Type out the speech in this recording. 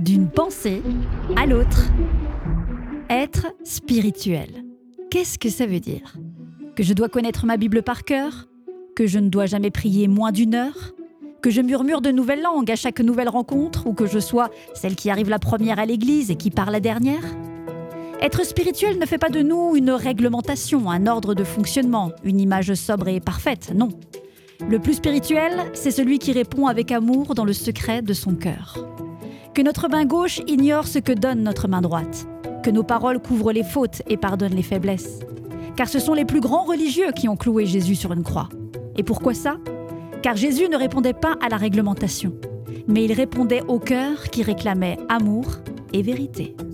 d'une pensée à l'autre. Être spirituel. Qu'est-ce que ça veut dire ? Que je dois connaître ma Bible par cœur ? Que je ne dois jamais prier moins d'1 heure ? Que je murmure de nouvelles langues à chaque nouvelle rencontre ou que je sois celle qui arrive la première à l'église et qui part la dernière ? Être spirituel ne fait pas de nous une réglementation, un ordre de fonctionnement, une image sobre et parfaite, non. Le plus spirituel, c'est celui qui répond avec amour dans le secret de son cœur. Que notre main gauche ignore ce que donne notre main droite. Que nos paroles couvrent les fautes et pardonnent les faiblesses. Car ce sont les plus grands religieux qui ont cloué Jésus sur une croix. Et pourquoi ça ? Car Jésus ne répondait pas à la réglementation, mais il répondait au cœur qui réclamait amour et vérité.